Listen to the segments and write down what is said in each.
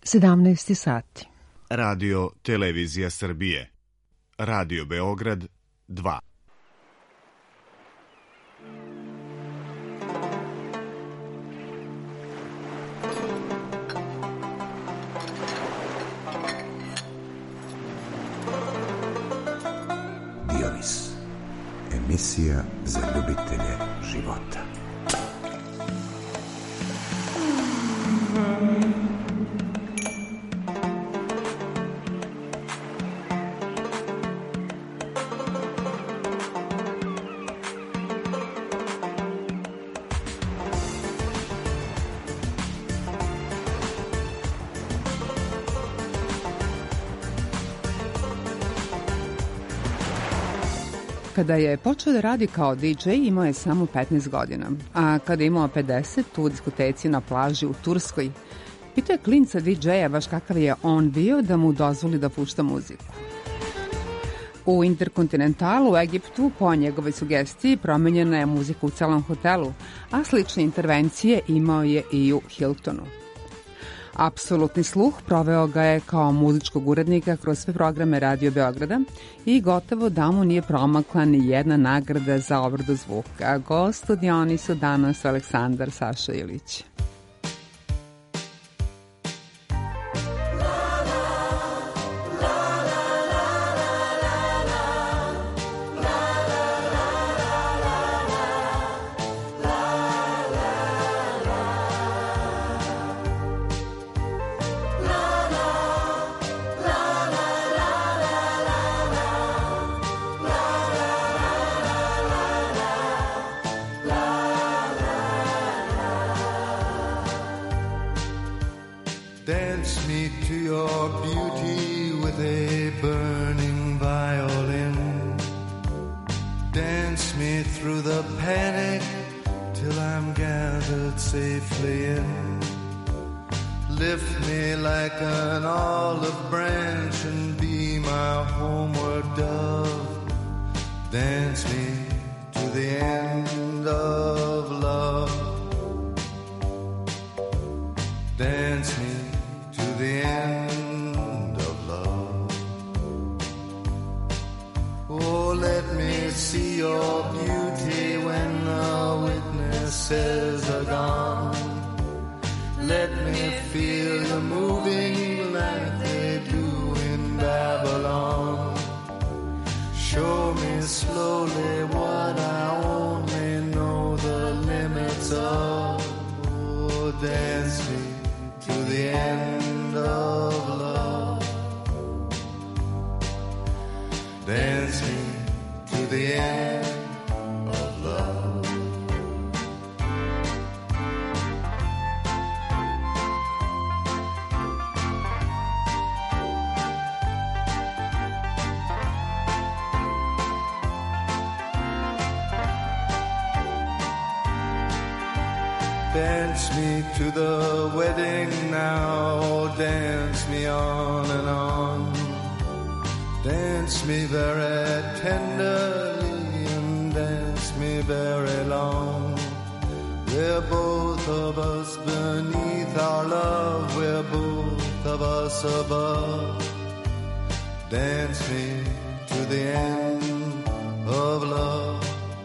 17 sati. Radio Televizija Srbije. Radio Beograd 2. Dionis. Emisija za ljubitelje života. Kada je počeo da radi kao DJ, imao je samo 15 godina, a kada je imao 50, u diskoteci na plaži u Turskoj, pitao je klinca DJ-a baš kakav je on bio da mu dozvoli da pušta muziku. U Interkontinentalu u Egiptu, po njegovoj sugestiji, promenjena je muzika u celom hotelu, a slične intervencije imao je i u Hiltonu. Apsolutni sluh proveo ga je kao muzičkog urednika kroz sve programe Radio Beograda i gotovo da mu nije promakla ni jedna nagrada za obradu zvuka. Gost u Dionisu danas Aleksandar Saša Ilić. Dance me to the wedding now, dance me on and on. Dance me very tenderly and dance me very long. We're both of us beneath our love, we're both of us above. Dance me to the end of love.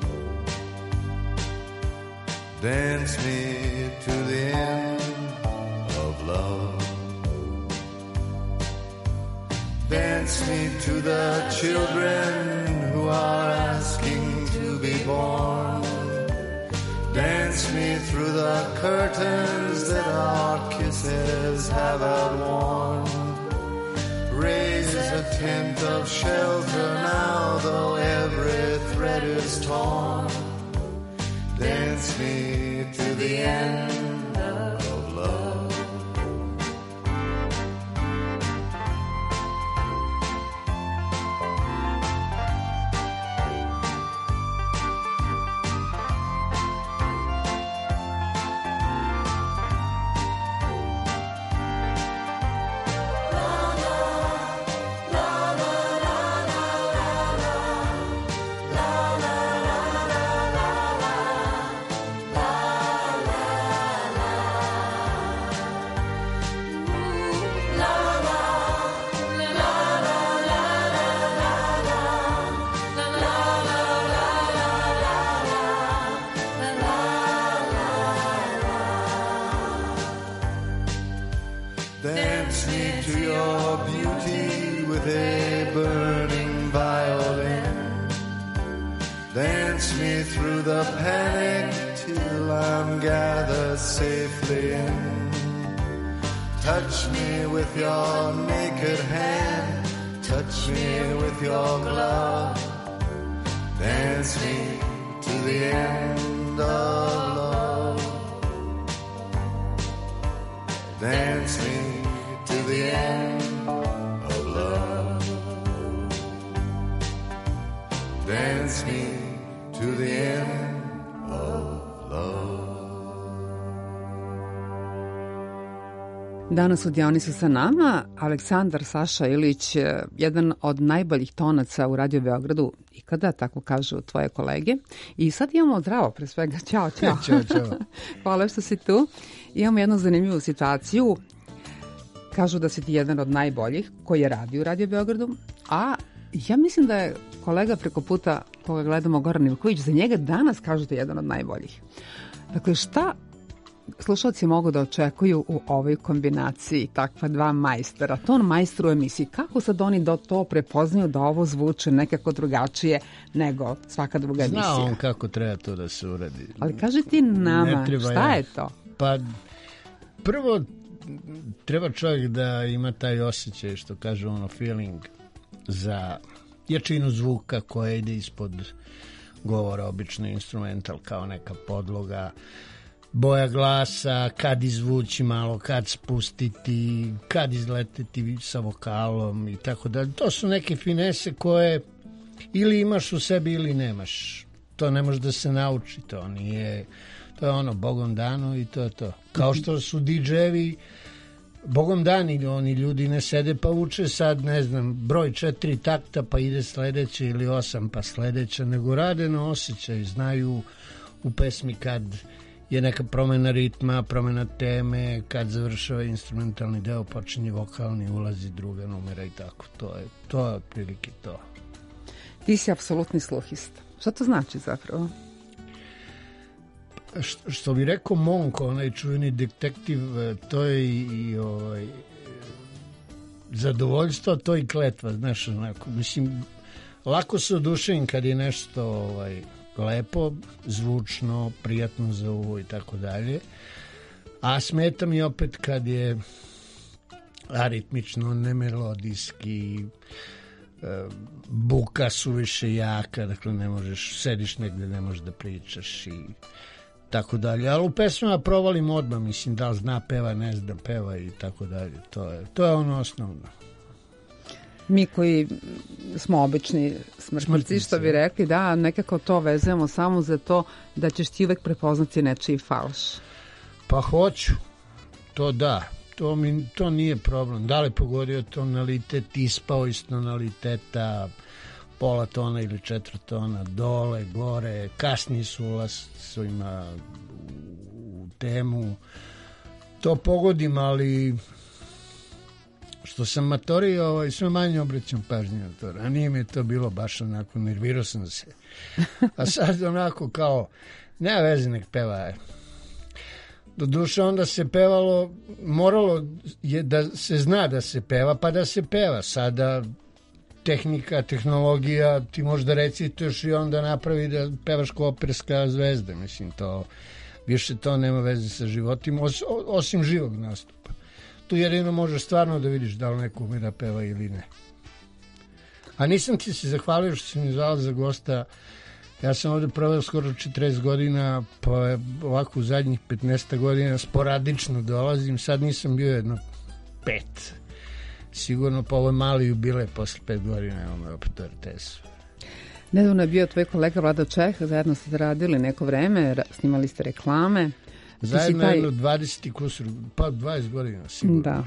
Dance me to the end of love. Dance me to the children who are asking to be born. Dance me through the curtains that our kisses have outworn. Raise a tent of shelter now, though every thread is torn. Dance me to the end of love. Dance me to your beauty with a burning violin. Dance me through the panic till I'm gathered safely in. Touch me with your naked hand, touch me with your glove. Dance me to the end of love. Dance me to the end of love. Dance me to the end of love. Danas u Dionisu sa nama Aleksandar Saša Ilić, jedan od najboljih tonaca u Radio Beogradu ikada, tako kažu tvoje kolege. I sad imamo zdravo, pre svega. Ćao. Ćao. Hvala što si tu. Imamo jednu zanimljivu situaciju. Kažu da si ti jedan od najboljih koji je radio u Radio Beogradu, a ja mislim da je kolega preko puta koga gledamo, Goran Ivković, za njega danas kažu da je jedan od najboljih. Dakle, šta slušalci mogu da očekuju u ovoj kombinaciji takva dva majstora, ton majstor u emisiji? Kako sad oni da to prepoznaju da ovo zvuče nekako drugačije nego svaka druga emisija? Zna on kako treba to da se uradi. Ali kaži ti nama, šta je to? Pa prvo treba čovjek da ima taj osjećaj, što kaže ono, feeling za jačinu zvuka koja ide ispod govora, obično instrumental kao neka podloga, boja glasa, kad izvući malo, kad spustiti, kad izleteti sa vokalom i tako dalje. To su neke finese koje ili imaš u sebi ili nemaš. To ne može da se nauči, to je ono Bogom dano i to je to. Kao što su DJ-evi Bogom dani, oni ljudi ne sede pa uče sad, ne znam, broj 4 takta pa ide sledeće ili 8 pa sledeće, nego rade na osjećaj, znaju u pesmi kad je neka promena ritma, promena teme, kad završava instrumentalni deo, počinje vokalni, ulazi druga numera i tako. To je otprilike to. Ti si apsolutni sluhista. Šta to znači zapravo? Što bi rekao Monko, onaj čuveni detektiv, to je i zadovoljstvo, to i kletva, znaš, onako, mislim, lako se oduševim kad je nešto lepo, zvučno, prijatno za uvo i tako dalje, a smeta mi opet kad je aritmično, nemelodijski, buka suviše jaka, dakle ne možeš, sediš negde, ne možeš da pričaš i tako dalje, ali u pesmama provalim odmah, mislim, da li zna peva, ne zna peva i tako dalje, to je ono osnovno. Mi koji smo obični smrtnici, što bi rekli, da, nekako to vezujemo samo za to da ćeš ti uvek prepoznati nečiji falš. Pa hoću, to da, to nije problem. Da li pogodio tonalitet, ispao iz tonaliteta, pola tona ili 4 tona, dole, gore, kasni su ulascima u temu. To pogodim, ali što sam matorio, sve manje obraćam pažnju na to. A nije mi to bilo baš onako, nervirao sam se. A sad onako kao, nema veze, nek peva. Doduše onda se pevalo, moralo je da se zna da se peva, pa da se peva. Sada tehnika, tehnologija, ti možeš da recituješ i onda napravi da pevaš kao operska zvezda. Mislim, više to nema veze sa životima, osim živog nastupa. Tu jedino možeš stvarno da vidiš da li neko ume da peva ili ne. A nisam ti se zahvalio što si mi zvala za gosta. Ja sam ovde proveo skoro 40 godina, pa ovako u zadnjih 15 godina sporadično dolazim. Sad nisam bio jedno 5. Sigurno, pa ovo je mali jubilej, posle 5 godina imamo opet u RTS-u. Nedavno je bio tvoj kolega Vlado Čeh, zajedno ste radili neko vreme, snimali ste reklame. Zajedno jedno 20 kusur, pa 20 godina sigurno. Da.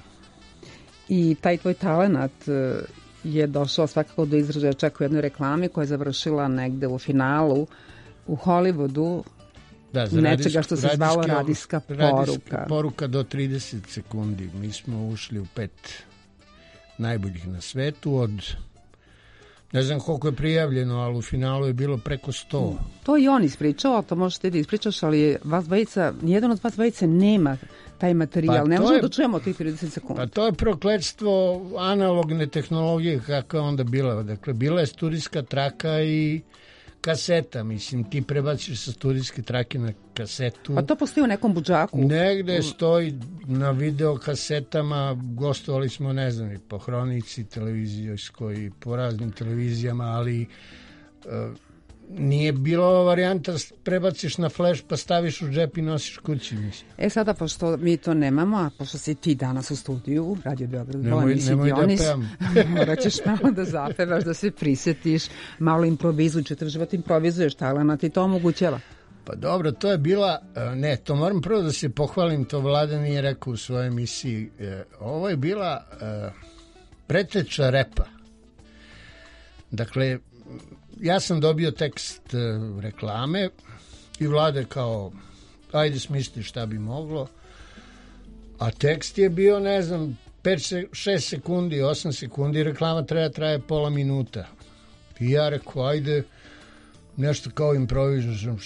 I taj tvoj talenat je došao svakako do izražaja čak u jednoj reklami koja je završila negde u finalu u Hollywoodu, nečega što se zvalo radijska poruka. Radijska poruka do 30 sekundi. Mi smo ušli u 5 najboljih na svetu od Ne znam koliko je prijavljeno, ali u finalu je bilo preko 100. To i on ispričao, to možete da ispričaš, ali vas dvojica, nijedan od vas dvojice nema taj materijal. Ne možemo da čujemo tih 30 sekundi. Pa to je prokletstvo analogne tehnologije kakva je onda bila. Dakle, bila je studijska traka i kaseta. Mislim, ti prebaciš sa studijske trake na kasetu. Pa to postoji u nekom budžaku? Negde stoji na video kasetama. Gostovali smo, ne znam, i po Hronici televizijskoj i po raznim televizijama, ali nije bilo varijanta prebaciš na flash pa staviš u džep i nosiš kući. Mislim. Sada, pošto mi to nemamo, a pošto si ti danas u studiju, Radio Beograd, nemoj da pevam. Morat ćeš malo da zapevaš, da se prisjetiš, malo improvizuj, čitav život improvizuješ, talent ti to omogućava. Pa dobro, to je bila, ne, to moram prvo da se pohvalim, to Vlada nije rekao u svojoj emisiji, ovo je bila preteča repa. Dakle, ja sam dobio tekst reklame i Vlade kao, ajde smisli šta bi moglo, a tekst je bio, ne znam, 6 sekundi, 8 sekundi, reklama traje pola minuta. I ja rekao, ajde, nešto kao improvizujem,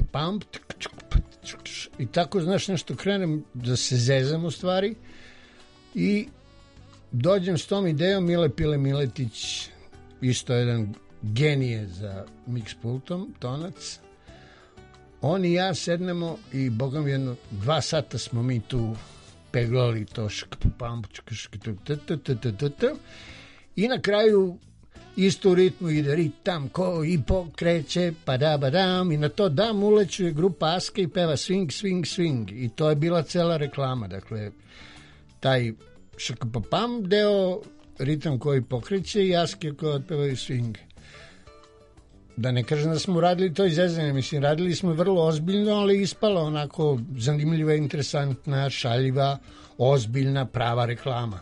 i tako, znaš, nešto krenem da se zezam u stvari i dođem s tom idejom, Mile Pile Miletić, isto jedan genije za mix pultom, tonac. On i ja sednemo i bogom jedno 2 sata smo mi tu peglali to i na kraju isto u ritmu ide ritam ko i pokreće padabadam i na to dam ulećuje grupa Aska i peva swing, swing, swing i to je bila cela reklama. Dakle, taj šakapapam deo, ritam koji pokreće i Aske koji otpevaju swing. Da ne kažem da smo radili to izezanje, mislim, radili smo vrlo ozbiljno, ali ispala onako zanimljiva, interesantna, šaljiva, ozbiljna, prava reklama.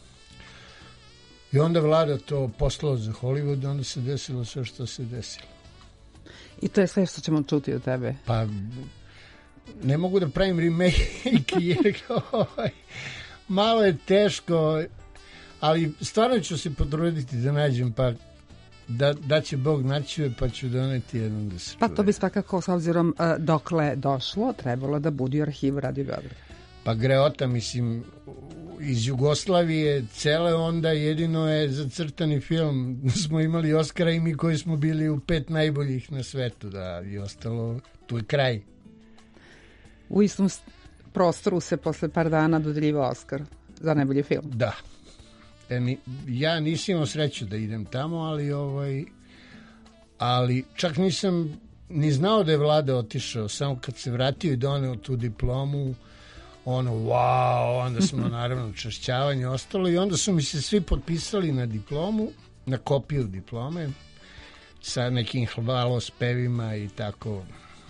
I onda Vlada to poslao za Hollywood, onda se desilo sve što se desilo. I to je sve što ćemo čuti od tebe? Pa, ne mogu da pravim remake, jer malo je teško, ali stvarno ću se potruditi da nađem, pa da će Bog naći, pa ću doneti jednom da se čuje. Pa to bi svakako, s obzirom dokle došlo, trebalo da budi u arhivu Radio Beograd. Pa greota, mislim, iz Jugoslavije cele, onda jedino je za crtani film smo imali Oskara i mi koji smo bili u 5 najboljih na svetu, da, i ostalo, tu je kraj. U istom prostoru se posle par dana dodeljivao Oskar za najbolji film. Da. Ja nisam imao sreću da idem tamo, ali čak nisam ni znao da je Vlada otišao, samo kad se vratio i doneo tu diplomu, wow, onda smo naravno čašćavanje ostalo i onda su mi se svi potpisali na diplomu, na kopiju diplome, sa nekim hvalospevima i tako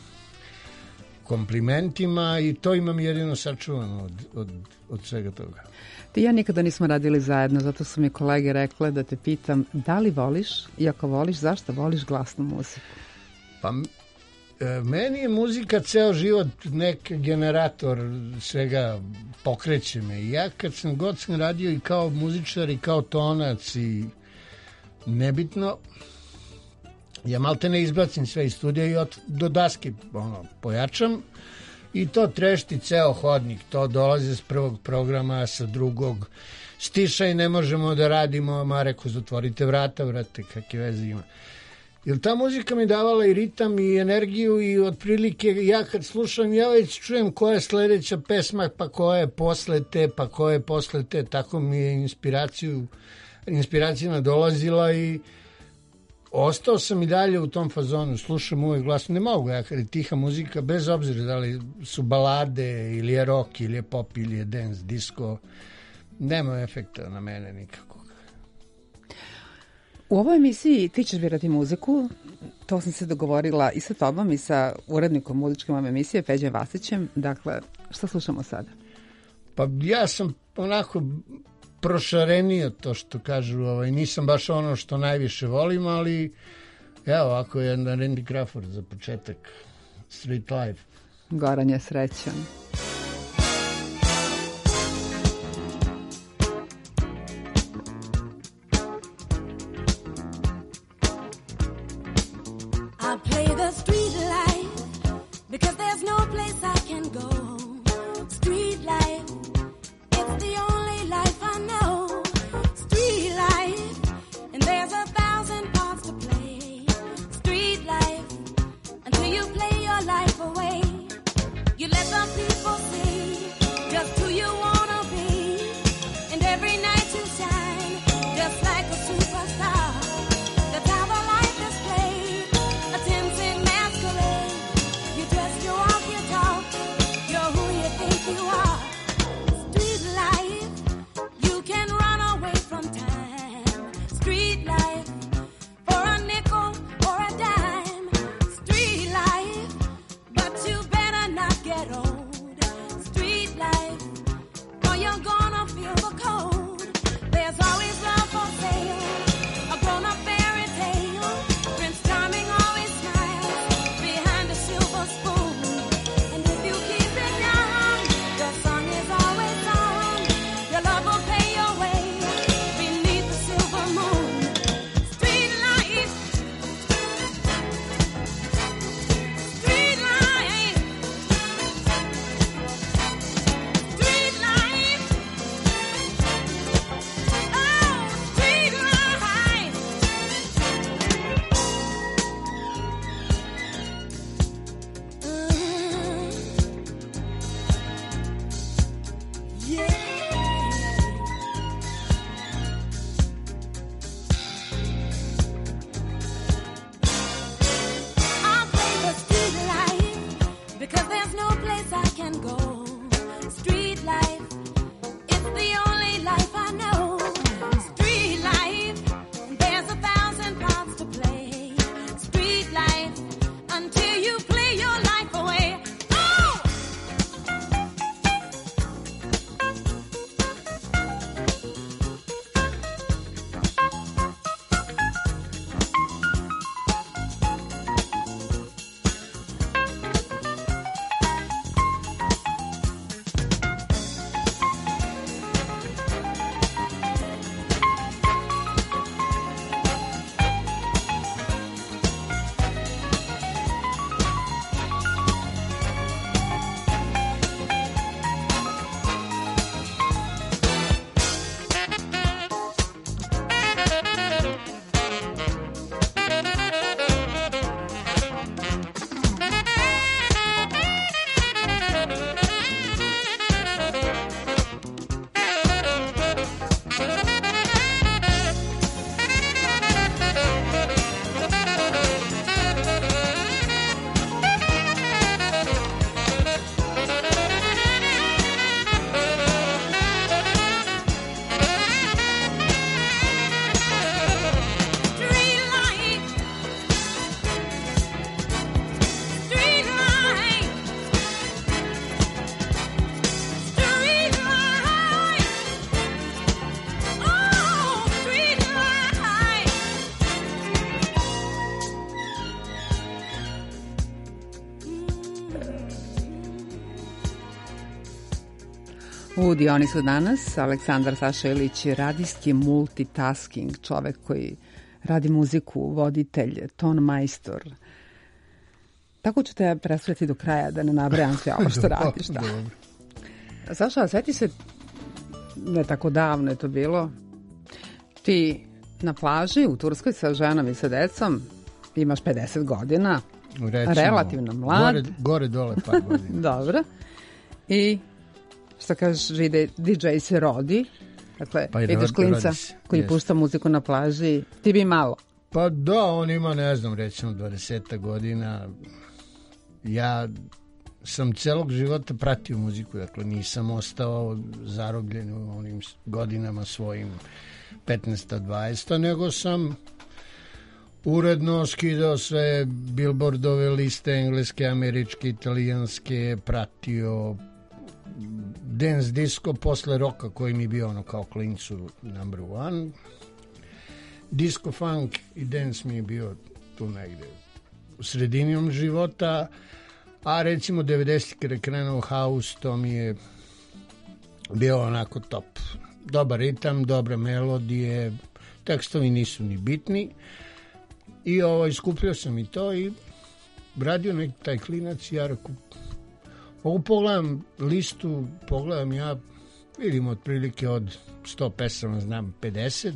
komplimentima i to imam jedino sačuvano od svega toga. Ti i ja nikada nismo radili zajedno, zato su mi kolege rekle da te pitam da li voliš, i ako voliš, zašto voliš glasnu muziku? Pa meni je muzika ceo život nek generator svega, pokreće me. I ja kad sam radio i kao muzičar i kao tonac i nebitno, ja malte ne izbacim sve iz studija i do daske pojačam i to trešti ceo hodnik, to dolazi s prvog programa, sa drugog stiša i ne možemo da radimo, ma reko, zatvorite vrata, vrate, kakve veze ima. Jer ta muzika mi davala i ritam i energiju i otprilike ja kad slušam, ja već čujem koja je sledeća pesma, pa koja je posle te, pa koja je posle te, tako mi je inspiracija nadolazila i ostao sam i dalje u tom fazonu, slušam uvek glasno, ne mogu ja kad je tiha muzika, bez obzira da li su balade ili je rock ili je pop ili je dance, disco, nema efekta na mene nikakvog. U ovoj emisiji ti ćeš birati muziku, to sam se dogovorila i sa tobom i sa urednikom muzičke ove emisije, Peđom Vasićem, dakle, šta slušamo sada? Pa ja sam onako prošarenio to što kažu, nisam baš ono što najviše volim, ali evo ovako je Randy Crawford za početak, Street Life. Goran je srećan. U Dionisu danas Aleksandar Saša Ilić je radijski multitasking, čovek koji radi muziku, voditelj, ton majstor. Tako ću te predstavljati do kraja, da ne nabrajam sve ovo što radiš. Da. Saša, sjeti se, ne tako davno je to bilo, ti na plaži u Turskoj sa ženom i sa decom, imaš 50 godina, recimo, relativno mlad. Gore dole par godina. Dobro. I što kažeš, DJ se rodi, dakle, pa vidiš klinca koji pušta muziku na plaži, ti bi malo. Pa da, on ima, ne znam, recimo 20 godina. Ja sam celog života pratio muziku, dakle nisam ostao zarobljen u onim godinama svojim 15-20, nego sam uredno skidao sve Billboardove liste, engleske, američke, italijanske, pratio dance disco posle roka koji mi je bio ono kao klincu number one. Disco funk i dance mi je bio tu negde u sredini života, a recimo 90 kada je krenuo house, to mi je bio onako top. Dobar ritam, dobre melodije, tekstovi nisu ni bitni i iskupio sam i to i radio neki taj klinac i ja rekao, mogu pogledam listu, pogledam ja, vidim otprilike od 100 pesama, znam 50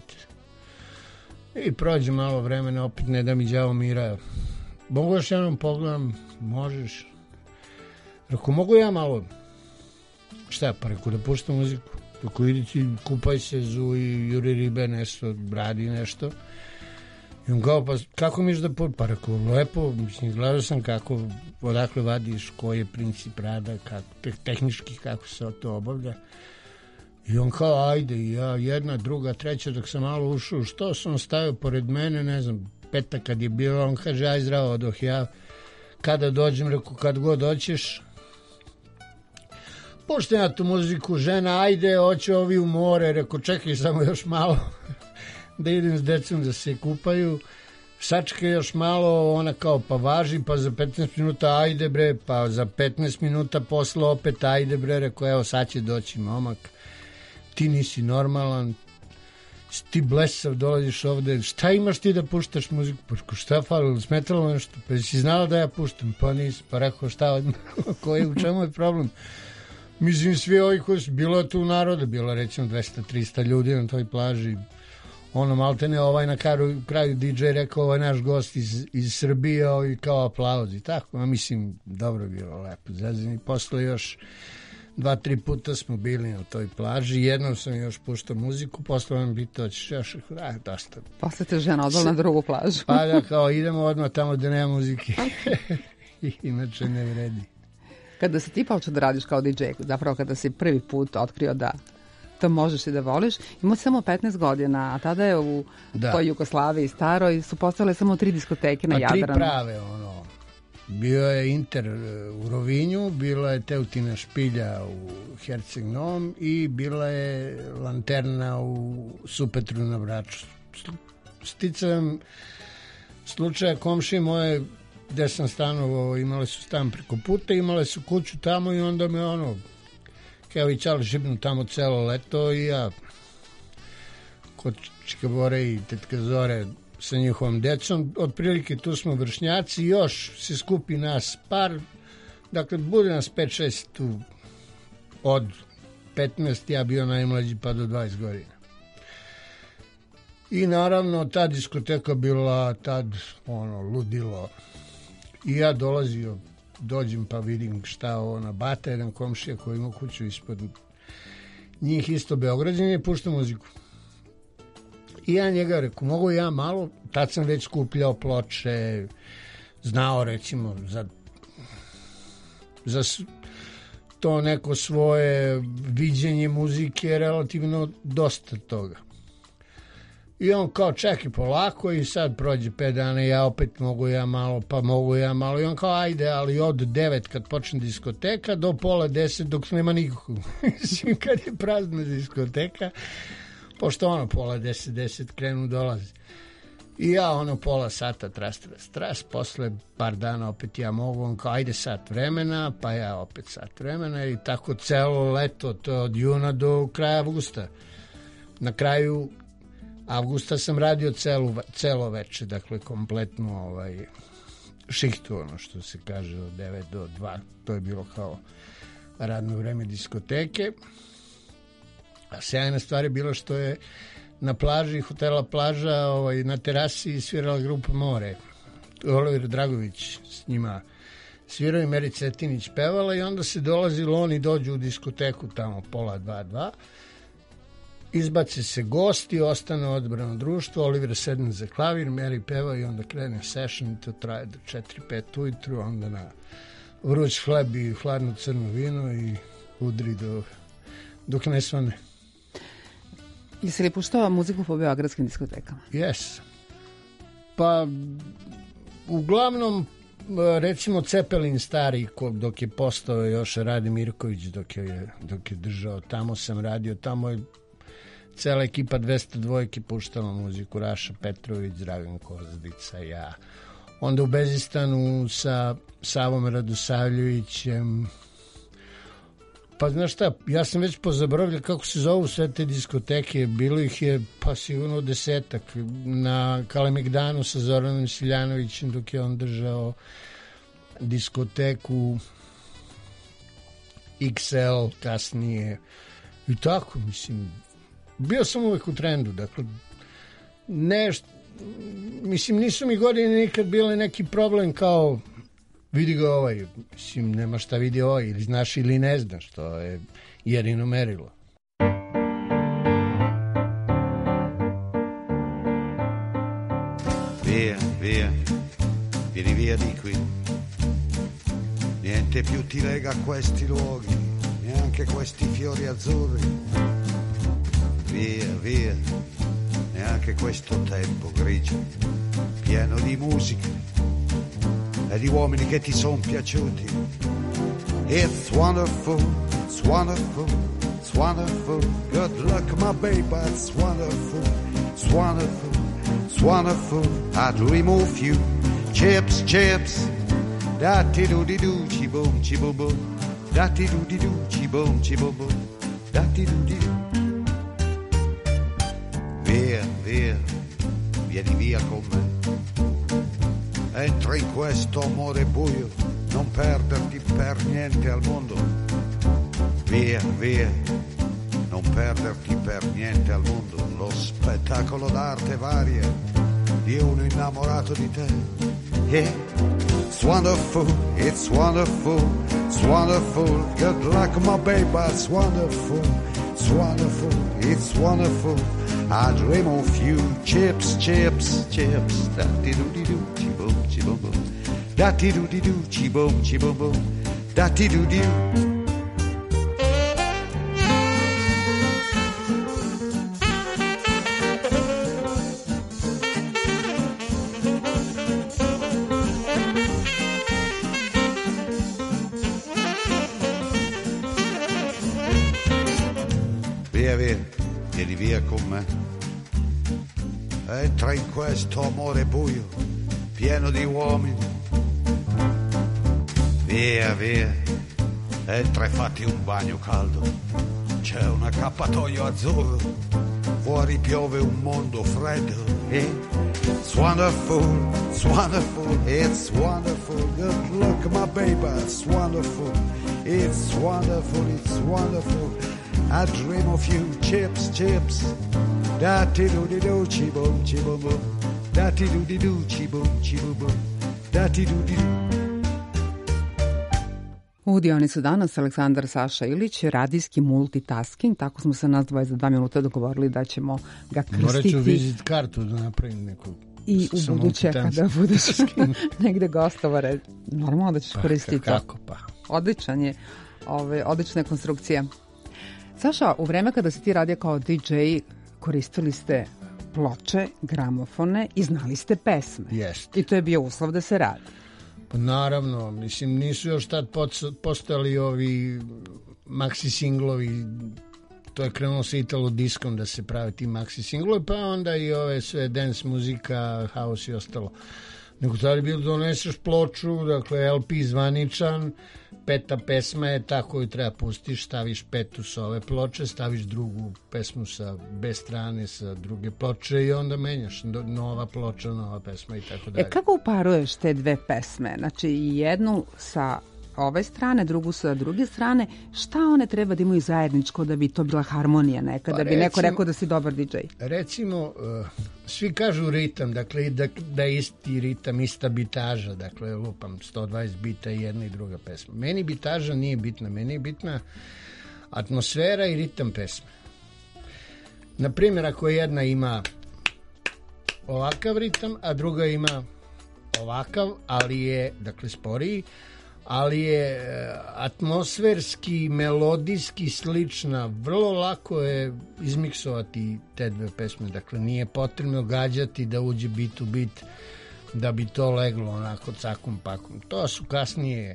i prođe malo vremena, opet ne da mi đavo mira. Mogu još jednom pogledam, možeš. Rekao, mogu ja malo, šta, pa rekao da puštam muziku. Rekao, idi ti, kupaj se, zuj, juri ribe, nešto, radi nešto. I on kao, pa kako miš da pa rekao, lepo, mislim, gledao sam kako, odakle vadiš, koji je princip rada, kako, tehnički kako se to obavlja. I on kao, ajde, i ja jedna, druga, treća, dok sam malo ušao, što sam stavio pored mene, ne znam, petak kad je bilo, on kaže, aj zdravo, odoh ja, kada dođem, rekao, kad god doćeš, puštam ja tu muziku, žena, ajde, hoće ovi u more, rekao, čekaj samo još malo, da idem s decom da se kupaju, sačka još malo, ona kao pa važi, pa za 15 minuta ajde bre, pa za 15 minuta posle opet ajde bre, rekao evo sad će doći momak, ti nisi normalan, ti blesav, dolaziš ovde, šta imaš ti da puštaš muziku, pa rekao šta fali, smetalo nešto, pa si znala da ja puštam, pa nisam, pa rekao šta od koji, u čemu je problem? Mislim svi ovi koji su, bilo je tu naroda, bilo recimo 200-300 ljudi na toj plaži, ono maltene na kraju DJ rekao ovo je naš gost iz Srbije i kao aplauz i tako, a mislim dobro bilo lepo zazivni. Posle još 2-3 puta smo bili na toj plaži, jednom sam još puštao muziku, posle vam pitao ćeš još, dosta. Posle te žena odvala na drugu plažu. Pa da, kao idemo odmah tamo da nema muzike. Inače ne vredi. Kada si ti počeo da radiš kao DJ, zapravo kada si prvi put otkrio da to možeš i da voliš, imao samo 15 godina, a tada je u toj Jugoslaviji staroj su postale samo 3 diskoteke na Jadranu. 3 prave, bio je Inter u Rovinju, bila je Teutina špilja u Herceg Novom i bila je Lanterna u Supetru na Braču. Sticam slučaja komšije moje, gde sam stanovao, imale su stan preko puta, imale su kuću tamo i onda me kao i Čale šibnu tamo celo leto i ja kod Čika Bore i tetka Zore sa njihovom decom, otprilike tu smo vršnjaci, još se skupi nas par, dakle bude nas 5-6 tu od 15, ja bio najmlađi pa do 20 godina. I naravno ta diskoteka bila tad ludilo i ja dođem pa vidim šta na Bata, jedan komšija koji ima kuću ispod njih isto Beograđan je pušta muziku. I ja njega rekao, mogu ja malo, tad sam već skupljao ploče, znao recimo za to neko svoje viđenje muzike, relativno dosta toga. I on kao čekaj polako i sad prođe 5 dana i ja opet mogu ja malo, pa mogu ja malo. I on kao ajde, ali od 9 kad počne diskoteka do pola 10 dok nema nikog. Mislim kad je prazna diskoteka, pošto ono pola 10 krenu dolazi. I ja pola sata tras, posle par dana opet ja mogu, on kao ajde sat vremena, pa ja opet sat vremena i tako celo leto, to od juna do kraja avgusta. Na kraju avgusta sam radio celo veče, dakle kompletno šihtu, ono što se kaže od 9 do 2, to je bilo kao radno vreme diskoteke. A sjajna stvar je bilo što je na plaži hotela Plaža na terasi svirala grupa More. Oliver Dragović s njima svirao i Meri Cetinić pevala i onda se dolazilo, oni dođu u diskoteku tamo pola 2, izbace se gosti, ostane odbrano društvo, Oliver sedne za klavir, Meri peva i onda krene session i to traje do 4-5 ujutru, onda na vruć hleb i hladno crno vino i udri dok ne svane. Jesi li puštao muziku po beogradskim diskotekama? Yes. Pa, uglavnom, recimo Cepelin stari, dok je postao još Rade Mirković, dok je držao, tamo sam radio, tamo je cela ekipa 202 puštala muziku, Raša Petrović, Dragan Kozdica, ja. Onda u Bezistanu sa Savom Radosavljevićem. Pa znaš šta, ja sam već pozaboravljao kako se zovu sve te diskoteke, bilo ih je pa sigurno 10-ak, na Kalemegdanu sa Zoranom Siljanovićem dok je on držao diskoteku XL kasnije i tako, mislim, bio sam uvek u trendu, dakle, mislim, nisu mi godine nikad bile neki problem kao vidi ga mislim, nema šta vidi ili znaš ili ne znaš, to je jedino merilo. Via, vieni via di qui. Niente più ti lega questi luoghi, neanche questi fiori azzurri. Via, neanche questo tempo grigio, pieno di musica e di uomini che ti son piaciuti. It's wonderful, it's wonderful, it's wonderful. Good luck, my baby, it's wonderful, it's wonderful, it's wonderful. I dream of you, chips, da-ti-do-di-do, chi-boom, chi-boom-boom, da-ti-do-di-do, chi-boom, chi-boom-boom, da-ti-do-di-do. Via, vieni via con me. Entra in questo amore buio, non perderti per niente al mondo. Via, non perderti per niente al mondo. Lo spettacolo d'arte varia di uno innamorato di te. Yeah, it's wonderful, it's wonderful, it's wonderful. Good luck, my baby, it's wonderful, it's wonderful, it's wonderful. I dream of you, chips, da-ti-do-di-do, chi-boom, chi-boom-boom, da-ti-do-di-do, chi-boom, chi-boom-boom, da-ti-do-di-do. Via, vieni via con me. Entra in questo amore buio, pieno di uomini. Via, entra e fatti un bagno caldo. C'è un accappatoio azzurro, fuori piove un mondo freddo. It's wonderful, it's wonderful, it's wonderful. Good luck, my baby, it's wonderful, it's wonderful, it's wonderful. I dream of you, chips, da-ti-do-di-do, chi-boom, chi-boom-boom, da-ti-do-di-do, chi-boom, chi-boom-boom, da-ti-do-di-do. U dionicu danas Aleksandar Saša Ilić, radijski multitasking, tako smo se nas dvoje za 2 minuta dogovorili da ćemo ga krstiti. Morat ću vizit kartu da napravim neku. I u buduće kada budeš negde gostovare, normalno da ćeš koristiti to. Kako pa? Odlična je konstrukcija. Saša, u vreme kada si ti radio kao DJ, koristili ste ploče, gramofone i znali ste pesme. Jest. I to je bio uslov da se radi. Pa naravno, mislim, nisu još tad postali ovi maxi singlovi, to je krenulo sa Italo diskom da se prave ti maxi singlovi, pa onda i ove sve dance muzika, house i ostalo. Nego tada je bilo doneseš ploču, dakle LP zvaničan, 5. pesma je ta koju treba pustiš, staviš 5. sa ove ploče, staviš drugu pesmu sa B strane, sa druge ploče i onda menjaš nova ploča, nova pesma i tako dalje. Kako uparuješ te dve pesme? Znači jednu sa ove strane, drugu sa druge strane, šta one treba da imaju zajedničko da bi to bila harmonija neka, da bi neko rekao da si dobar DJ? Recimo, svi kažu ritam, dakle da je isti ritam, ista bitaža, dakle lupam 120 bita i jedna i druga pesma. Meni bitaža nije bitna, meni je bitna atmosfera i ritam pesme. Naprimjer, ako jedna ima ovakav ritam, a druga ima ovakav, ali je, dakle, sporiji, ali je atmosferski, melodijski slična. Vrlo lako je izmiksovati te dve pesme. Dakle, nije potrebno gađati da uđe bit u bit da bi to leglo onako cakom pakom. To su kasnije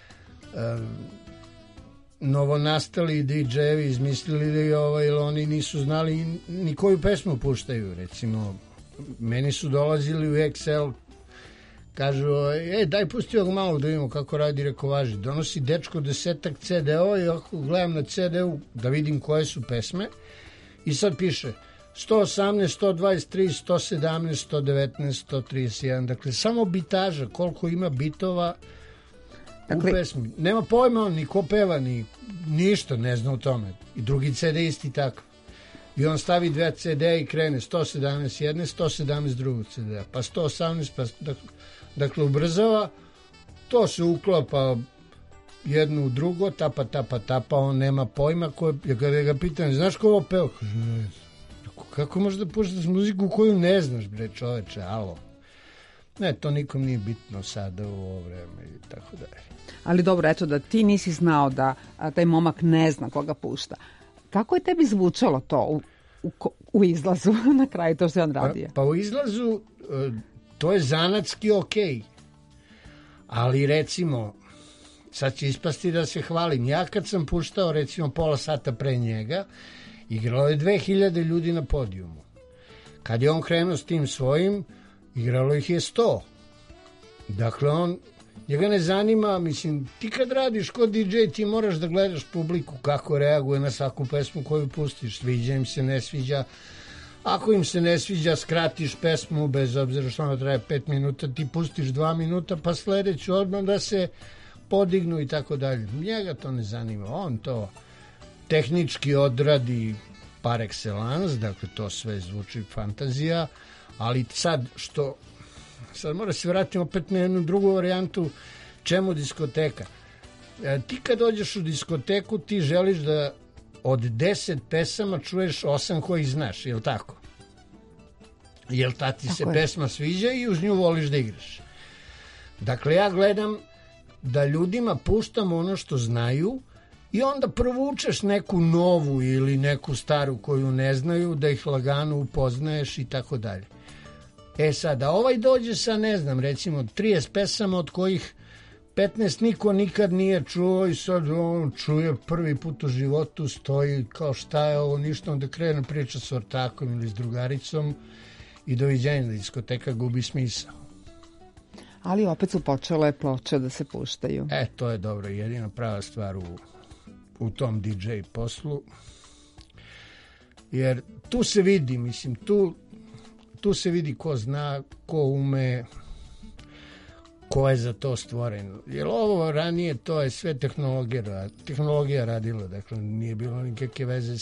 novonastali DJ-evi izmislili ili oni nisu znali ni koju pesmu puštaju. Recimo, meni su dolazili u Excel, kažu, daj pusti ovog malog da vidimo kako radi, reko važi. Donosi dečko 10 CD-ova i ako gledam na CD-u da vidim koje su pesme i sad piše 118, 123, 117, 119, 131. Dakle, samo bitaža, koliko ima bitova u pesmi. Nema pojma, ni ko peva, ni ništa ne zna o tome. I drugi CD isti takav. I on stavi 2 CD i krene 117 jedne, 117 drugog CD-a, pa 118, pa dakle ubrzava, to se uklapa jedno u drugo, tapa, on nema pojma, ja kada ga pitam, znaš ko ovo peo? Kaže, ne, kako možeš da puštaš muziku koju ne znaš, bre čoveče, alo. Ne, to nikom nije bitno sada u ovo vreme i tako dalje. Ali dobro, eto da ti nisi znao da taj momak ne zna koga pušta. Kako je tebi zvučalo to u izlazu na kraju, to što je on radio? Pa u izlazu to je zanatski okej. Ali recimo, sad će ispasti da se hvalim. Ja kad sam puštao recimo pola sata pre njega, igralo je 2000 ljudi na podijumu. Kad je on krenuo s tim svojim, igralo ih je 100. Dakle, njega ne zanima, mislim, ti kad radiš kod DJ, ti moraš da gledaš publiku kako reaguje na svaku pesmu koju pustiš. Sviđa im se, ne sviđa. Ako im se ne sviđa, skratiš pesmu, bez obzira što ona traje 5 minuta, ti pustiš 2 minuta, pa sledeću odmah da se podignu i tako dalje. Njega to ne zanima. On to tehnički odradi par excellence, dakle to sve zvuči fantazija, ali sad mora se vratiti opet na jednu drugu varijantu, čemu diskoteka. Ti kad dođeš u diskoteku, ti želiš da od 10 pesama čuješ 8 kojih znaš, je li tako? Jel ta ti se pesma sviđa i uz nju voliš da igraš. Dakle, ja gledam da ljudima puštam ono što znaju i onda provučeš neku novu ili neku staru koju ne znaju, da ih lagano upoznaješ i tako dalje. Sada, ovaj dođe sa, ne znam, recimo 30 pesama od kojih 15 niko nikad nije čuo i sad on čuje prvi put u životu, stoji kao šta je ovo, ništa, onda krene priča s ortakom ili s drugaricom i doviđenja, diskoteka gubi smisao. Ali opet su počele ploče da se puštaju. To je dobro, jedina prava stvar u tom DJ poslu. Jer tu se vidi, mislim, tu se vidi ko zna, ko ume, ko je za to stvoren. Jer ovo ranije, to je sve tehnologija radila, dakle nije bilo nikakve veze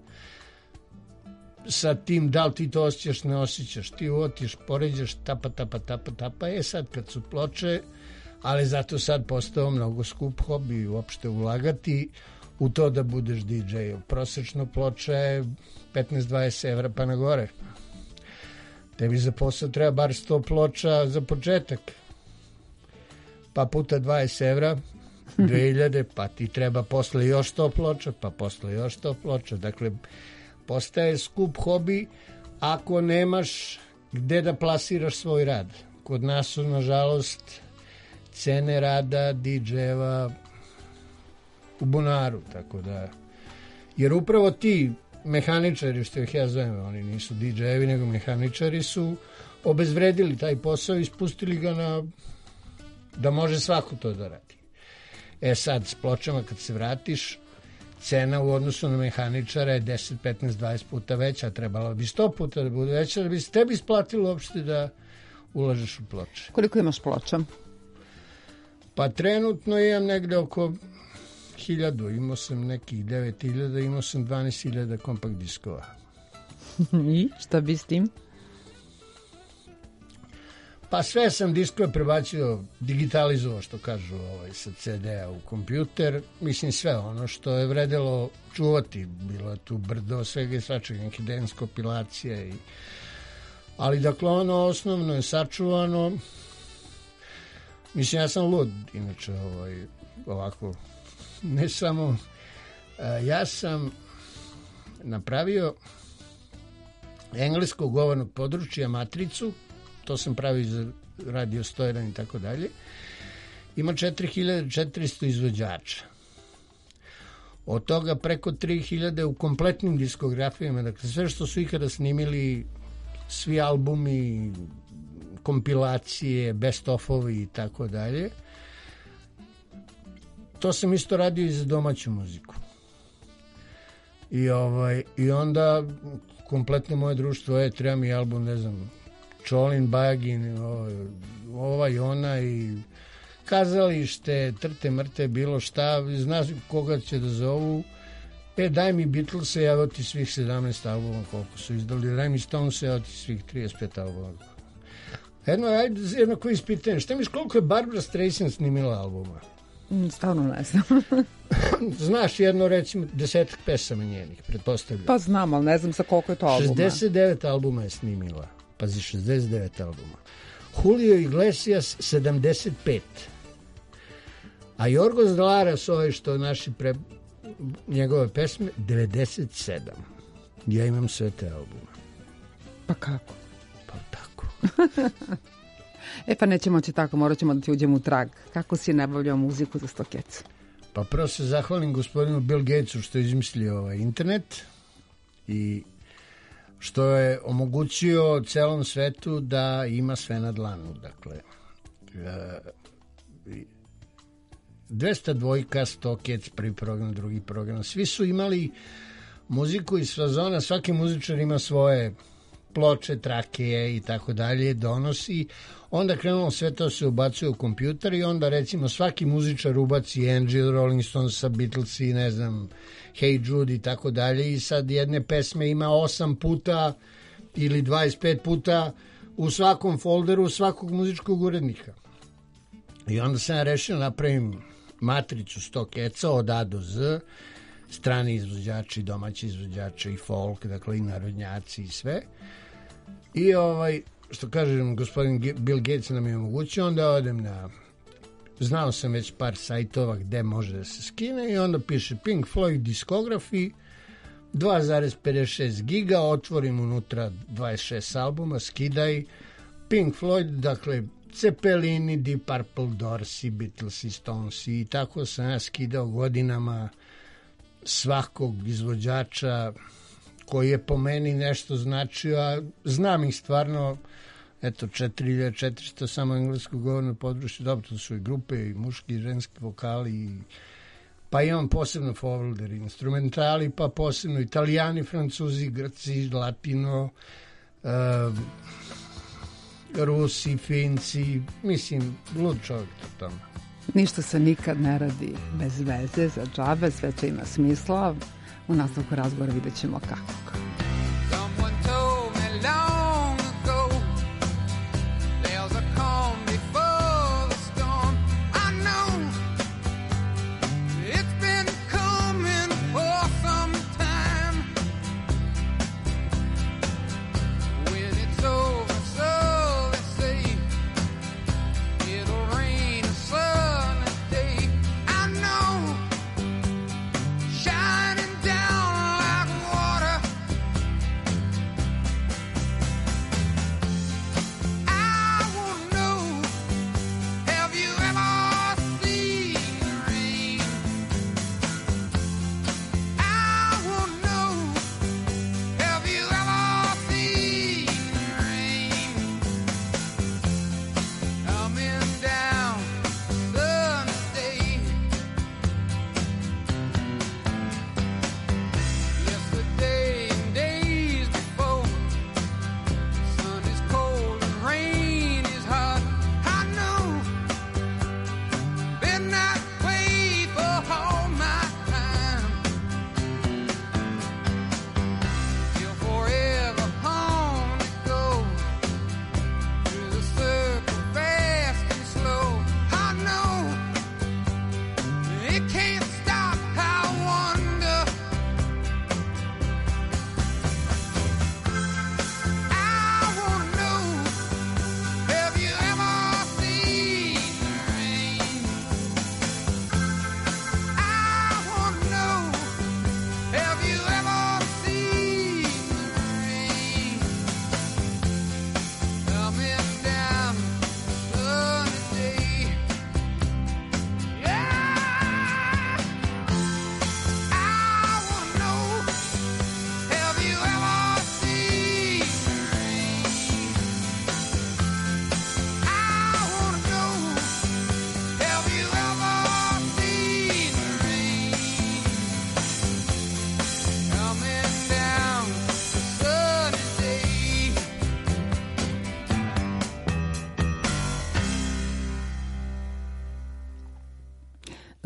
sa tim da li ti to osjećaš, ne osjećaš. Ti otiš, poređaš, tapa. Sad kad su ploče, ali zato sad postao mnogo skup hobi uopšte ulagati u to da budeš DJ. Prosečno ploča je 15-20 evra pa na gore. Tebi za posao treba bar 100 ploča za početak. Pa puta 20 evra, 2000, pa ti treba posle još 100 ploča, pa posle još 100 ploča. Dakle, postaje skup hobi ako nemaš gde da plasiraš svoj rad. Kod nas su, nažalost, cene rada DJ-eva u bunaru, tako da... Jer upravo ti mehaničari, što ih ja zovem, oni nisu DJ-evi, nego mehaničari, su obezvredili taj posao i spustili ga na... da može svako to da radi. Sad, s pločama kad se vratiš, cena u odnosu na mehaničara je 10, 15, 20 puta veća, trebala bi 100 puta da bude veća, da bi se tebi isplatilo uopšte da ulažeš u ploče. Koliko imaš ploča? Pa trenutno imam negde oko 1000, imao sam nekih 9000, imao sam 12.000 kompakt diskova. I šta bi s tim? Pa sve sam diskove prebacio, digitalizovao, što kažu, sa CD-a u kompjuter. Mislim, sve ono što je vredelo čuvati. Bilo je tu brdo, svega i svačega, neki dance kompilacije. Ali, dakle, ono osnovno je sačuvano. Mislim, ja sam lud, inače, ovako, ne samo... Ja sam napravio engleskog govornog područja matricu, to sam pravio za Radio 101 i tako dalje. Ima 4400 izvođača. Od toga preko 3000 u kompletnim diskografijama. Dakle, sve što su ikada snimili, svi albumi, kompilacije, best-ofovi i tako dalje. To sam isto radio i za domaću muziku. I onda kompletno moje društvo, treba mi album, ne znam, Čolin, Bajagin, i ona i kazalište, trte, mrte, bilo šta, znaš koga će da zovu, daj mi Beatlese, evo ti svih 17 albuma koliko su izdali, daj mi Stonese, evo ti svih 35 albuma. Jedno koji ispitanje, šta miš koliko je Barbara Streisand snimila albuma? Stvarno ne znam. Znaš jedno, recimo, 10 pesama njenih, pretpostavljam. Pa znam, ali ne znam sa koliko je to albuma. 69 albuma je snimila. Pazi, 69 albuma. Julio Iglesias 75. A Jorgos Dalaras, što naši njegove pesme, 97. Ja imam sve te albume. Pa kako? Pa tako. Pa nećemo ti tako, morat ćemo da ti uđemo u trag. Kako si nabavljao muziku za 100 keca? Pa prvo se zahvalim gospodinu Bill Gatesu što je izmislio internet i što je omogućio celom svetu da ima sve na dlanu. Dakle, 202, 100 kec, prvi program, drugi program. Svi su imali muziku iz fazona, svaki muzičar ima svoje ploče, trake i tako dalje, donosi. Onda krenulo sve to se ubacuje u kompjuter i onda recimo svaki muzičar ubaci Angel, Rolling Stonesa, Beatles i ne znam, Hey Jude i tako dalje i sad jedne pesme ima 8 puta ili 25 puta u svakom folderu svakog muzičkog urednika. I onda sam ja rešio napravim matricu 100 keca od A do Z, strani izvođači, domaći izvođači i folk, dakle i narodnjaci i sve. I što kažem, gospodin Bill Gates nam je omogućio, onda odem na... Znao sam već par sajtova gde može da se skine i onda piše Pink Floyd diskografi, 2,56 giga, otvorim unutra 26 albuma, skidaj, Pink Floyd, dakle, Cepelini, Deep Purple, Dorsey, Beatles i Stones i tako sam ja skidao godinama svakog izvođača koji je po meni nešto značio, a znam ih stvarno, 4400 samo engleskog govorno područje, dobro, to su i grupe, i muški i ženski vokali, pa imam posebno folder, instrumentali, pa posebno Italijani, Francuzi, Grci, Latino, Rusi, Finci, mislim, lud čovjek to tamo. Ništa se nikad ne radi bez veze, za džabe, sve će ima smisla. U nastavku razgovora vidjet ćemo kako.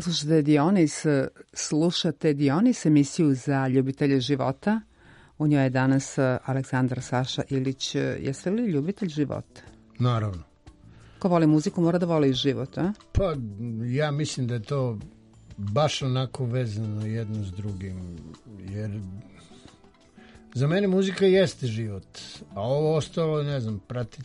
Slušate Dionis, emisiju za ljubitelje života. U njoj je danas Aleksandar Saša Ilić. Jeste li ljubitelj života? Naravno. Ko voli muziku mora da voli život, a? Pa ja mislim da je to baš onako vezano jedno s drugim, jer za mene muzika jeste život, a ovo ostalo, ne znam,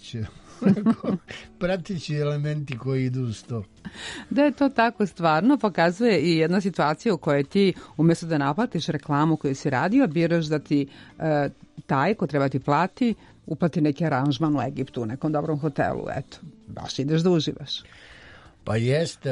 pratići elementi koji idu uz to. Da je to tako stvarno, pokazuje i jedna situacija u kojoj ti, umjesto da naplatiš reklamu koju si radio, biraš da ti taj ko treba ti plati, uplati neki aranžman u Egiptu, u nekom dobrom hotelu, eto, baš ideš da uživaš. Pa jeste,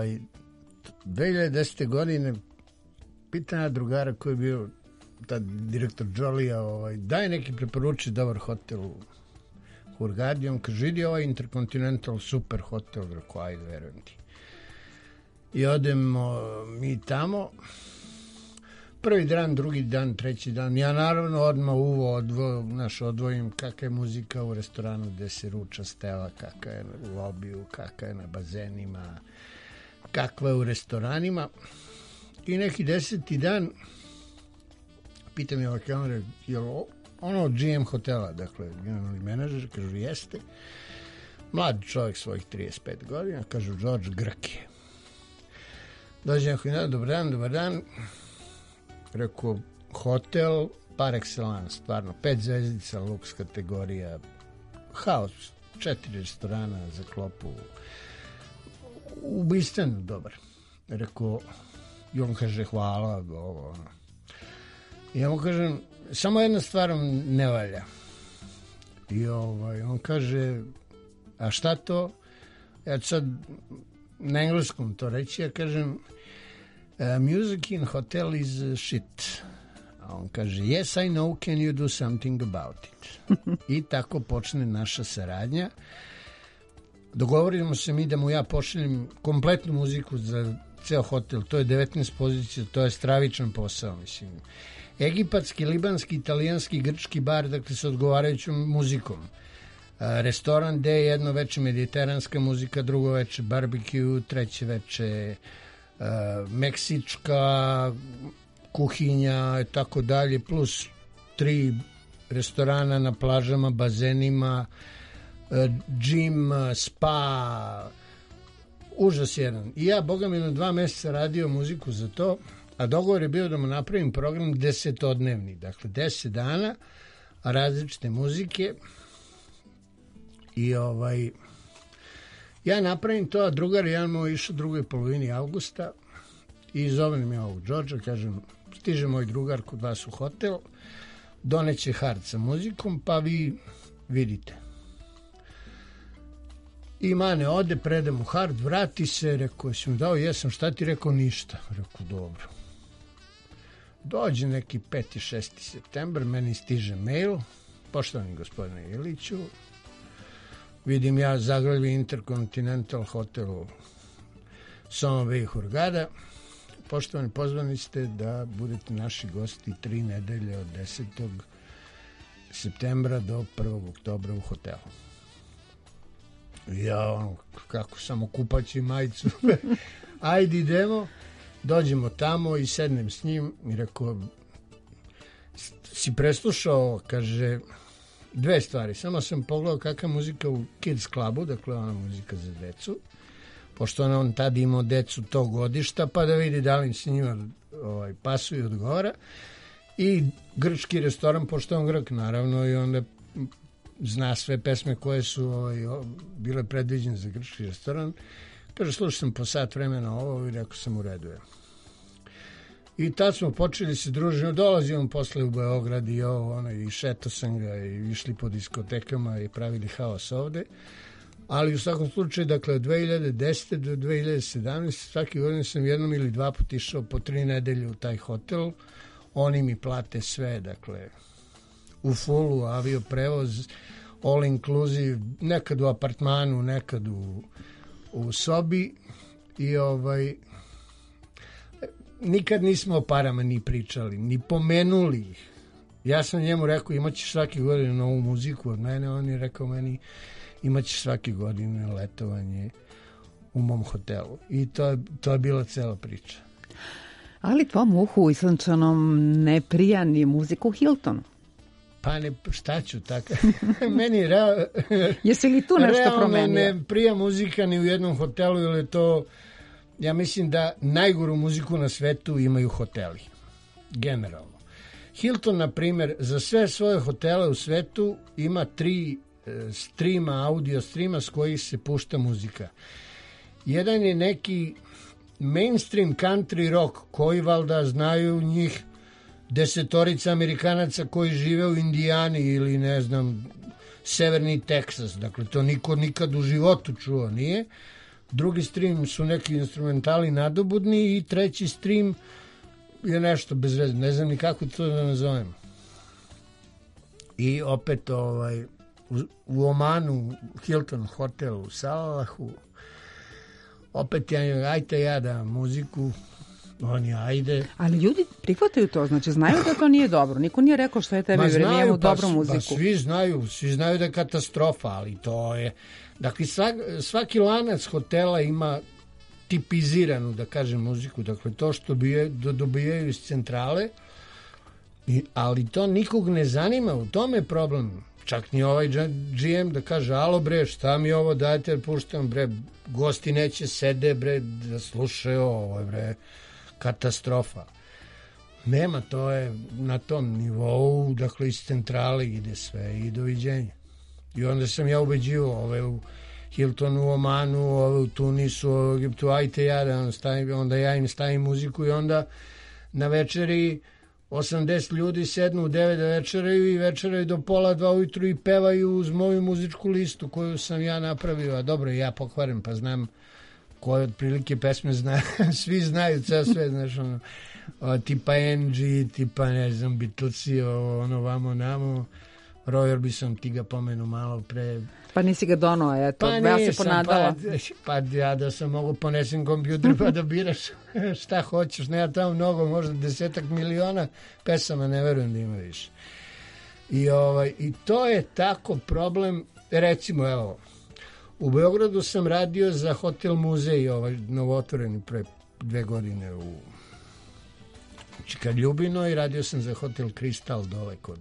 2010. godine pitanja drugara koji je bio tad direktor Jolija, daj neki preporuči dobar hotel u Hurgadi, on kaže, idi ovaj Intercontinental super hotel, rekao, ajde, verujem ti. I odemo mi tamo, prvi dan, drugi dan, treći dan, ja naravno odmah odvojim kakva je muzika u restoranu gde se ruča stela, kakva je u lobiju, kakva je na bazenima, kakva je u restoranima. I neki 10. dan pita mi kamere, je li ono GM hotela, dakle, generalni menadžer, kažu, jeste. Mlad čovjek svojih 35 godina, kažu, George Grk je. Dođem, dobar dan. Rekao, hotel par excellence, stvarno, 5 zvezdica, luks kategorija, haos, 4 restorana za klopu, ubistveno dobar. Rekao, i on kaže, hvala, ovo. I ja mu kažem, samo jedna stvar ne valja. I on kaže, a šta to? Ja ću sad na engleskom to reći, ja kažem, music in hotel is shit. A on kaže, yes, I know, can you do something about it? I tako počne naša saradnja. Dogovorimo se mi da mu ja pošaljem kompletnu muziku za ceo hotel, to je 19 pozicija, to je stravičan posao, mislim. Egipatski, libanski, italijanski, grčki bar, dakle sa odgovarajućom muzikom. Restoran gde je jedno veče mediteranska muzika, drugo veče barbecue, treće veče meksička kuhinja i tako dalje, plus 3 restorana na plažama, bazenima, gym, spa, užas jedan. I ja, boga mi, na 2 meseca radio muziku za to, a dogovor je bio da mu napravim program 10-dnevni, dakle 10 dana, a različite muzike. I ja napravim to, a drugar jedan moj išao u drugoj polovini avgusta i zovem ja ovog Đorđa, kažem, stiže moj drugar kod vas u hotel, doneće hard sa muzikom, pa vi vidite. I Mane ode, preda mu hard, vrati se, rekao, si mu dao, jesam, šta ti, rekao, ništa. Rekao, dobro. Dođe neki 5. 6. septembar, meni stiže mail, poštovani gospodine Iliću, vidim ja Zagrljevi Intercontinental Hotel u Soma Bay Hurgada, poštovani, pozvani ste da budete naši gosti 3 nedelje od 10. septembra do 1. oktobra u hotelu. Ja, kako samo kupaći majicu, ajde idemo, dođemo tamo i sednem s njim i rekao, si preslušao, kaže, 2 stvari, samo sam pogledao kakva muzika u Kids Clubu, dakle ona muzika za decu, pošto on tada imao decu tog godišta, pa da vidi da li s njima pasuje i odgovara, i grčki restoran, pošto on Grk, naravno, i onda zna sve pesme koje su bile predviđene za grčki restoran. Kaže, slušao sam po sat vremena ovo i rekao sam, u redu je. I tad smo počeli se družiti, dolazio on posle u Beograd i i šeto sam ga i išli po diskotekama i pravili haos ovde. Ali u svakom slučaju, dakle, od 2010. do 2017. svaki godin sam jednom ili 2 put išao po 3 nedelje u taj hotel. Oni mi plate sve, dakle, u fullu, avio prevoz, all inclusive, nekad u apartmanu, nekad u sobi i nikad nismo o parama ni pričali, ni pomenuli ih. Ja sam njemu rekao, imaćeš svake godine novu muziku od mene, on je rekao meni, imaćeš svake godine letovanje u mom hotelu. I to je bila cela priča. Ali tvom uhu islančanom ne prija ni muziku u Hiltonu. Pa ne, šta ću tako? Meni jesi li tu nešto promenio? Ne prija muzika ni u jednom hotelu, jer je to, ja mislim da najgoru muziku na svetu imaju hoteli. Generalno. Hilton, na primjer, za sve svoje hotele u svetu ima 3 streama, audio streama s kojih se pušta muzika. Jedan je neki mainstream country rock koji valjda znaju njih 10 Amerikanaca koji žive u Indijani ili ne znam severni Teksas. Dakle, to niko nikad u životu čuo nije. Drugi stream su neki instrumentali nadobudni i treći stream je nešto bez veze. Ne znam ni kako to da nazovem. I opet u Omanu, Hilton hotel u Salalahu, opet ajte ja da muziku, oni ajde. Ali ljudi prihvataju to, znači znaju da to nije dobro. Niko nije rekao što je tebi vremijemo dobru muziku. Pa svi znaju da je katastrofa, ali to je... Dakle, svaki lanac hotela ima tipiziranu, da kažem, muziku. Dakle, to što dobijaju iz centrale, ali to nikog ne zanima, u tome je problem. Čak ni ovaj GM da kaže, alo bre, šta mi ovo dajte, puštam, bre, gosti neće sede, bre, da slušaju ovo, bre, katastrofa. Nema, to je na tom nivou, dakle, iz centrale ide sve i doviđenja. I onda sam ja ubeđivao ove u Hiltonu, u Omanu, ove u Tunisu, u Egiptu, ajte ja da onda ja im stavim muziku i onda na večeri 80 ljudi sednu u 9 da večeraju i večeraju do 1:30 ujutru i pevaju uz moju muzičku listu koju sam ja napravio. A dobro, ja pokvarim pa znam koje otprilike pesme znaju. Svi znaju ceo sve, znaš, ono, tipa Angie, tipa, ne znam, Beatlesi, ono, vamo, namo. Roy Orbison, ti ga pomenu malo pre. Pa nisi ga donao, eto, pa ja se ponadala. Pa ja da sam mogu ponesem kompjuter pa da biraš šta hoćeš. Ne, tamo mnogo, možda 10 miliona pesama, ne verujem da ima više. I to je tako problem, recimo, evo, u Beogradu sam radio za Hotel Muzej, novotvoreni pre 2 godine u Ljubino i radio sam za Hotel Kristal dole kod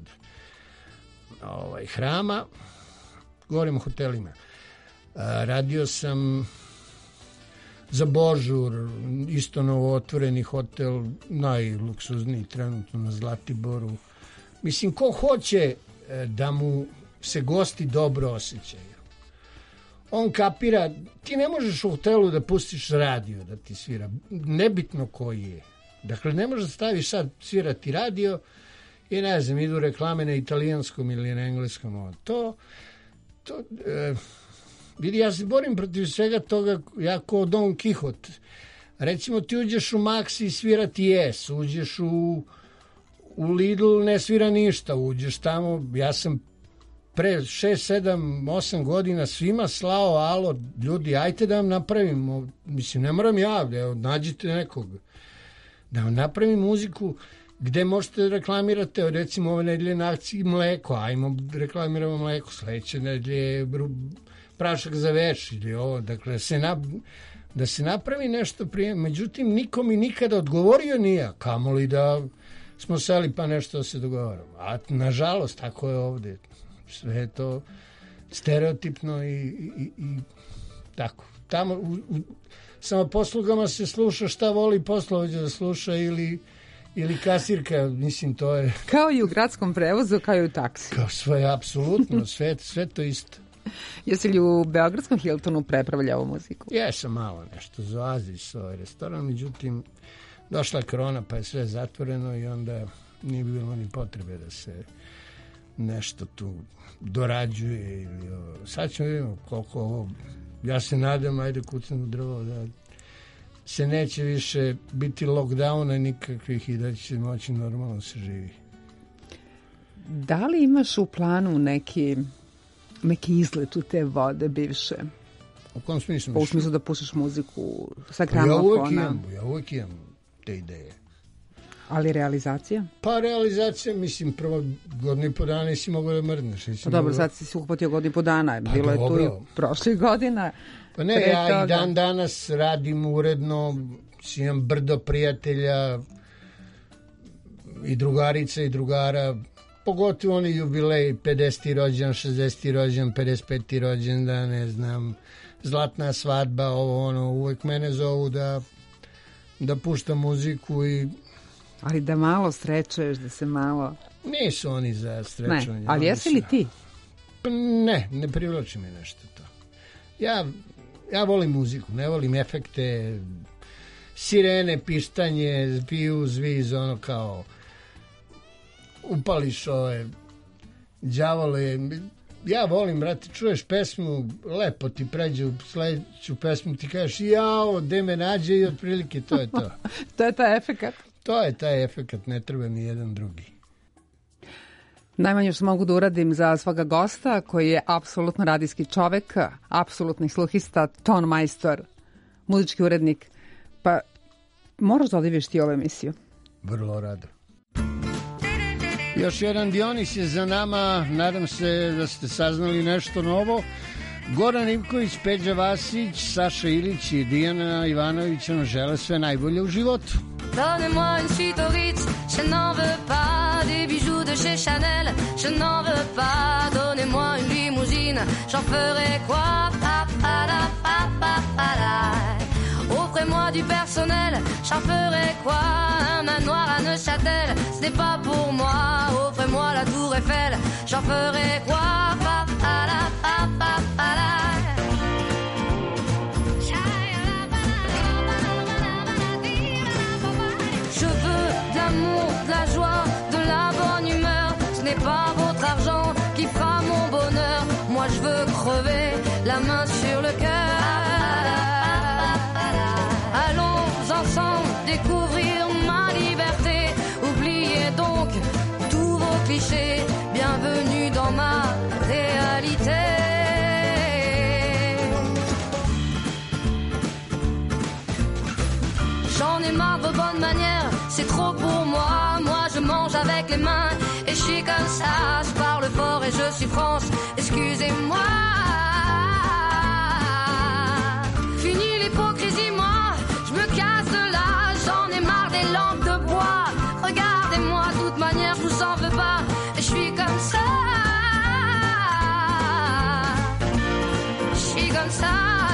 Hrama. Govorim o hotelima. Radio sam za Božur, isto novootvoreni hotel, najluksuzniji trenutno na Zlatiboru. Mislim, ko hoće da mu se gosti dobro osjećaju, on kapira, ti ne možeš u hotelu da pustiš radio da ti svira, nebitno koji je. Dakle, ne možeš da staviš sad svirati radio i ne znam, idu reklame na italijanskom ili na engleskom. Vidi, ja se borim protiv svega toga, ja kao Don Quixote. Recimo, ti uđeš u Maxi i svira ti Yes, uđeš u Lidl, ne svira ništa, uđeš tamo, ja sam pre 6, 7, 8 godina svima slao, alo, ljudi, ajte da vam napravimo, mislim, ne moram ja, nađite nekog, da vam napravim muziku gde možete da reklamirate, recimo ove nedelje na akciji mleko, ajmo reklamiramo mleko, sledeće nedelje prašak za veš ili ovo, dakle da se napravi nešto prije, međutim niko mi nikada odgovorio nije, kamoli da smo seli pa nešto se dogovaramo, a nažalost tako je ovde, sve je to stereotipno i tako, tamo u samoposlugama se sluša šta voli poslovođa da sluša ili kasirka, mislim, to je... Kao i u gradskom prevozu, kao i u taksi. Kao sve, apsolutno, sve to isto. Jesi li u Beogradskom Hiltonu prepravljao muziku? Jesam malo nešto, za Oasis, ovaj restoran, međutim, došla je korona, pa je sve zatvoreno i onda nije bilo ni potrebe da se nešto tu dorađuje ili ovo. Sad ćemo vidimo koliko ovo... Ja se nadam, ajde kucam u drvo, da se neće više biti lockdowna nikakvih i da će moći normalno se živi. Da li imaš u planu neki izlet u te vode bivše? U kom smislu? U smislu da pušiš muziku sa gramofona? Ja uvijek imam te ideje. Ali realizacija? Pa realizacija, mislim, prvo godinu i po dana nisi mogao da mrdneš. Pa dobro, sad si se uhvatio godinu i po dana. Pa bilo dobro. Je tu i prošlih godina. Pa ne, ja i dan danas radim uredno, imam brdo prijatelja i drugarica i drugara, pogotovo oni jubileji, 50. rođendan, 60. rođendan, 55. rođendan, ne znam, zlatna svadba, ovo ono, uvek mene zovu da puštam muziku i... Ali da malo srećuješ, da se malo... Nisu oni za srećovanje. Ne, ali jesi li ti? Pa ne privlači me nešto to. Ja volim muziku, ne volim efekte, sirene, pištanje, piju, zviz, ono kao upališ ove đavole. Ja volim, brate, čuješ pesmu, lepo ti pređe u sledeću pesmu, ti kažeš jao, gde me nađe i otprilike to je to. To je taj efekat? To je taj efekat, ne treba ni jedan drugi. Najmanje što mogu da uradim za svoga gosta, koji je apsolutno radijski čovek, apsolutni sluhista, ton majstor, muzički urednik, pa moraš da odiviš ti ovu emisiju. Vrlo rado. Još jedan Dionis je za nama, nadam se da ste saznali nešto novo. Goran Ivković, Peđa Vasić, Saša Ilić i Dijana Ivanović nam žele sve najbolje u životu. Donnez-moi une suite au Ritz, je n'en veux pas. Des bijoux de chez Chanel, je n'en veux pas. Donnez-moi une limousine, j'en ferai quoi? Offrez-moi du personnel, j'en ferai quoi? Un manoir à Neuchâtel, ce n'est pas pour moi. Offrez-moi la tour Eiffel, j'en ferai quoi? Je veux de l'amour, de la joie, de la bonne humeur. Ce n'est pas votre argent qui fera mon bonheur. Moi je veux crever la main sur le cœur. Allons ensemble découvrir ma liberté. Oubliez donc tous vos clichés. Bienvenue dans ma réalité. J'en ai marre de vos bonnes manières, c'est trop pour moi. Moi je mange avec les mains et je suis comme ça. Je parle fort et je suis France, excusez-moi. Fini l'hypocrisie, moi, je me casse de là. J'en ai marre des lampes de bois. Regardez-moi, de toute manière je vous en veux pas. Et je suis comme ça. Je suis comme ça.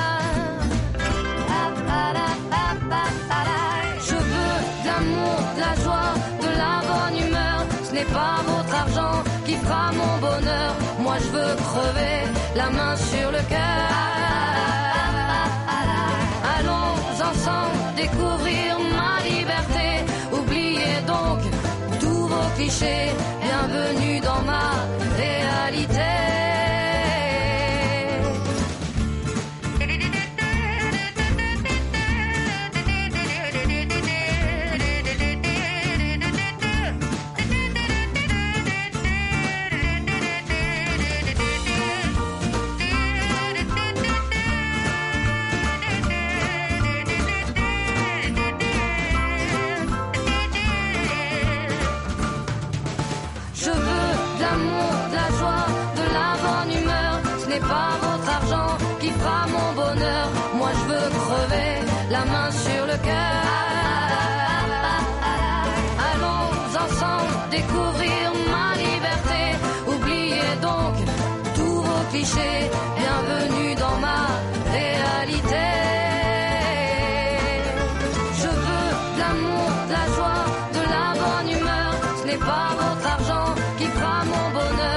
De la joie, de la bonne humeur. Ce n'est pas votre argent qui fera mon bonheur. Moi je veux crever la main sur le cœur. Allons ensemble découvrir ma liberté. Oubliez donc tous vos clichés. Bienvenue dans ma réalité. Pas votre argent qui fera mon bonheur. Moi je veux crever la main sur le cœur. Allons ensemble découvrir ma liberté. Oubliez donc tous vos clichés. Bienvenue dans ma réalité. Je veux de l'amour, de la joie, de la bonne humeur. Ce n'est pas votre argent qui fera mon bonheur.